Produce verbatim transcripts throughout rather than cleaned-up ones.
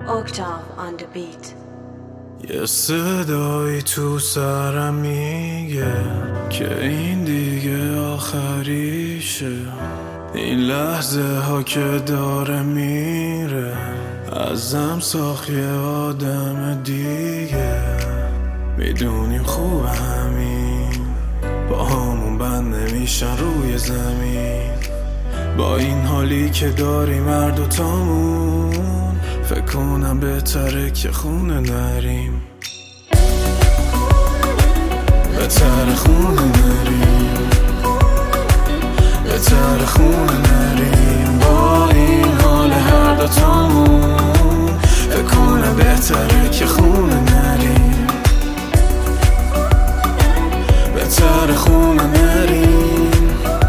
Octave on the beat. یه صدایی تو سرم میگه که این دیگه آخریشه، این لحظه ها که داره میره ازم ساخت یه آدم دیگه. میدونیم خوب همین با همون بند نمیشن روی زمین، با این حالی که داریم هر دوتامون فکر کنم بهتره که خونه نریم، بهتره خونه نریم، بهتره خونه نریم. با این حال هر دوتامون فکر کنم بهتره که خونه نریم، بهتره خونه نریم،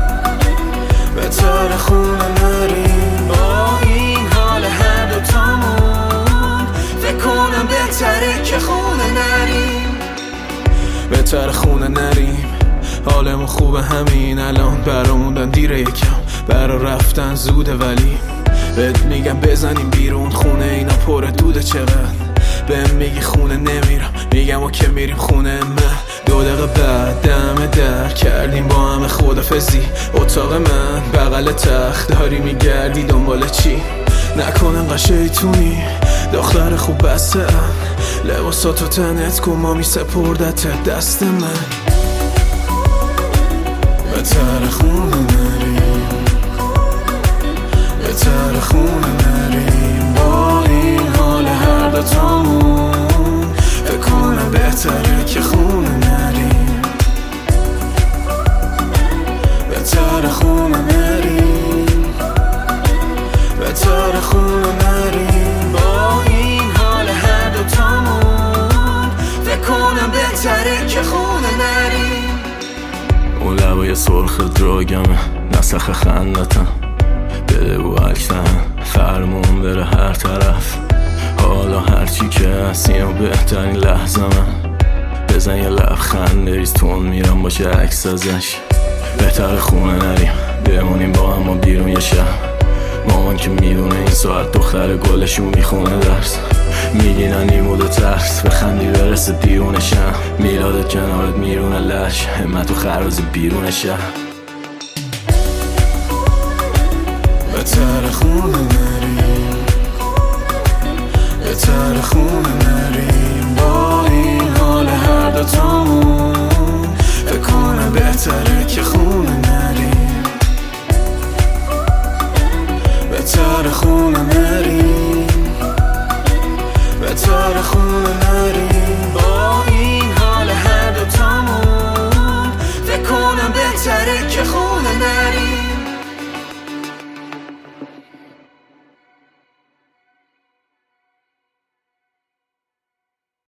بهتره خونه نریم. با این حال هر دوتامون فکر کنم بهتره که خونه نریم، بهتره خونه نریم. حالمون خوبه همین الان، براموندن دیره یکم، برا رفتن زوده ولی بهت میگم بزنیم بیرون خونه اینا پر دوده. چقدر بهم میگی خونه نمیرم، میگم و که میریم خونه من. دو دقیقه بعد دم در کردیم با همه خدافزی، اتاق من بغل تخت داری میگردی دنبال چی؟ نکنم انقدر شیطونی دختر خوب بسته ام، لباساتو تنت کن ما میسپردت دست من. بهتره خونه نریم، بهتره خونه نریم. با این حال هر دوتامون فکر کنم بهتره که خونه نریم، بهتره خونه نریم، بهتره خونه نریم. با این حال هر دوتامون فکر کنم بهتره که خونه نریم. اون لبای سرخ دراگمه نسخ خندتم، بده و اکتن فرمون بره هر طرف. حالا هرچی که هستیم و بهترین لحظه من، بزن یه لبخند ریز تون میرم باشه عکس ازش. بهتر خونه نریم بمونیم با هم و بیرون یه شب. مامان که میدونه این ساعت دختر گلشون میخونه درس، میگینن نیمود و ترس بخندی برسه دیونه شم. میلادت کنارت میرونه لش، همت و خرازی بیرون شم. بهتره خونه نریم، بهتره خونه نریم. با این حال هر دوتامون فکر کنم بهتره که خونه نریم، بهتره خونه نریم، بهتره خونه نریم. با این حال هر دوتامون فکر کنم بهتره که خونه نریم.